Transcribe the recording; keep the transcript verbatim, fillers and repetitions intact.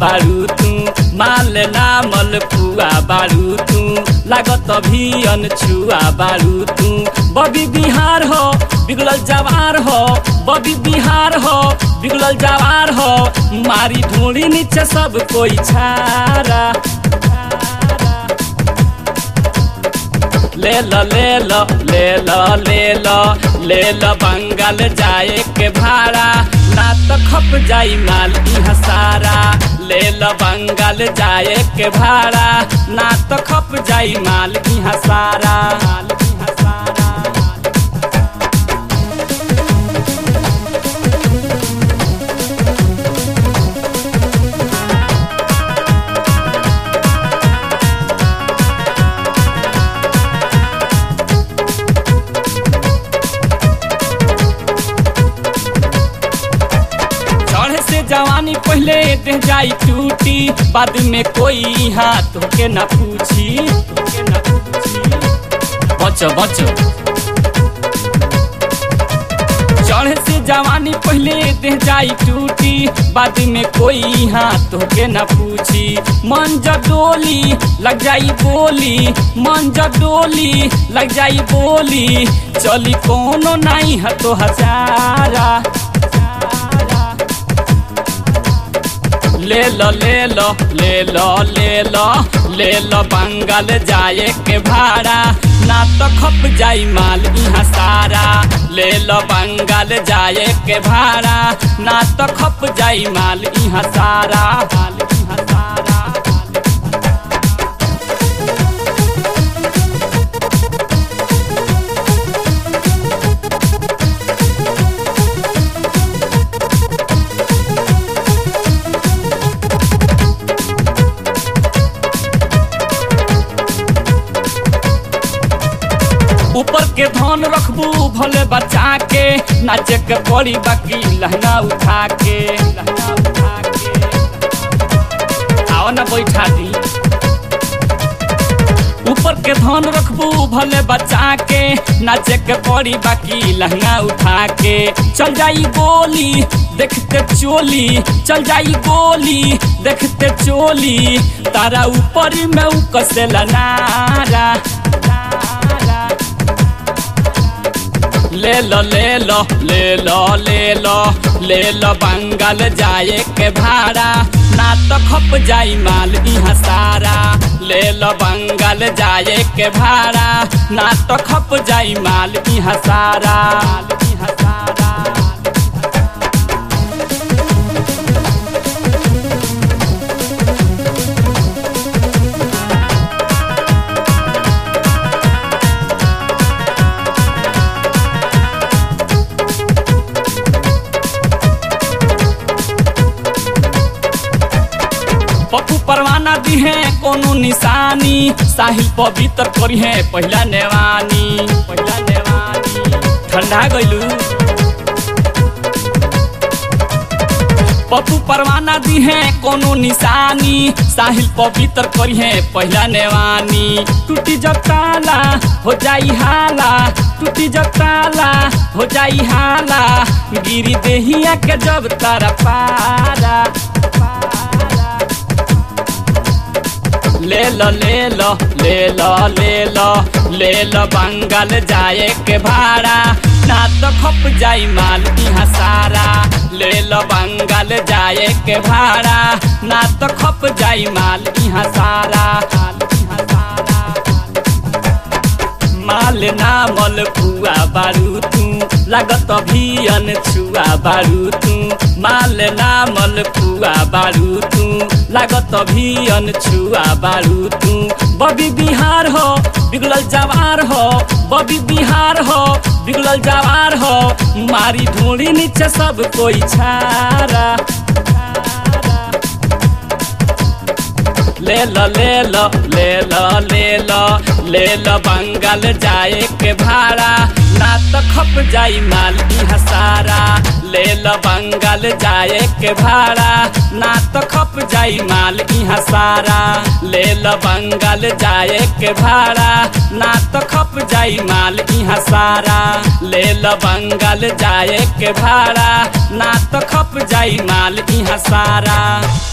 बारू तू माल नामल पुआ बारू तू लागत भी अनछुआ बारू तू बबी बिहार हो बिगड़ल जवार हो बबी बिहार हो बिगड़ल जवार हो मारी ढूंढी नीचे सब कोई छारा ले लो ले लो ले लो ले लो ले लो बंगाल जाए के भाड़ा ना तो खप जाई माल इहाँ सारा ले लो बंगाल जाए के भाड़ा ना तो खप जाई माल इहाँ सारा माल इहाँ सारा जवानी पहले दे जाई टूटी बाद में कोई हाथ के न पूछी बचो बचो चढ़े से जवानी पहले दे जाई टूटी बाद में कोई हाथ के न पूछी मन जडोली लग जाई बोली मन जडोली लग जाई बोली चली कोनो नहीं है तो हजारा ले लो ले लो ले लो ले लो ले लो बंगाल जाए के भाड़ा ना तो खप जाई माल इहाँ सारा ले लो बंगाल जाए के भाड़ा ना तो खप जाई माल इहाँ सारा माल इहाँ सारा ऊपर के धन रखबू भले बचा के नाचे के पड़ी बाकी लहंगा उठा के लहंगा उठा के आओ ना बैठा दी ऊपर के धन रखबू भले बचा के नाचे के पड़ी बाकी लहंगा उठा के चल जाई गोली देखते चोली चल जाई गोली देखते चोली तारा ऊपर में उ कसेला नारा ले लो ले लो ले लो ले लो ले लो बंगाल जाए के भाड़ा ना तो खप जाई माल इहाँ सारा ले लो बंगाल जाए के भाड़ा ना तो खप जाई माल इहाँ सारा इहाँ सारा पप्पू परवाना दी है कोनो निशानी साहिल पवित्र करी है पहला नेवानी पहला नेवानी ठंडा गइलू पप्पू परवाना दी है कोनो निशानी साहिल पवित्र करी है पहला नेवानी टूटी जब ताला हो जाई हाला टूटी जब ताला हो जाई हाला गिरी देहिया के जब तारा पारा ले लो ले लो ले लो ले लो ले लो बंगाल जाए के भाड़ा ना तो खप जाई माल इहाँ सारा ले लो बंगाल जाए के भाड़ा ना तो खप जाई माल इहाँ सारा इहाँ सारा माल नामल पुआ बारू तू लागत भी अनछुआ बारू तू माल नामल पुआ बारू तू लागत भी अनछुआ बारू तू बबी बिहार हो बिगड़ल जवार हो बबी बिहार हो बिगड़ल जवार हो मारी ढूंढी नीचे सब कोई छारा ले लो ले लो ले लो ले लो ले लो बंगाल जाए के भाड़ा ना तो खप जाई माल इहाँ सारा ले लो बंगाल जाए के भाड़ा ना तो खप जाई माल इहाँ सारा ले लो बंगाल जाए के भाड़ा ना तो खप जाई माल इहाँ सारा ले लो बंगाल जाए के भाड़ा ना तो खप जाई माल इहाँ सारा।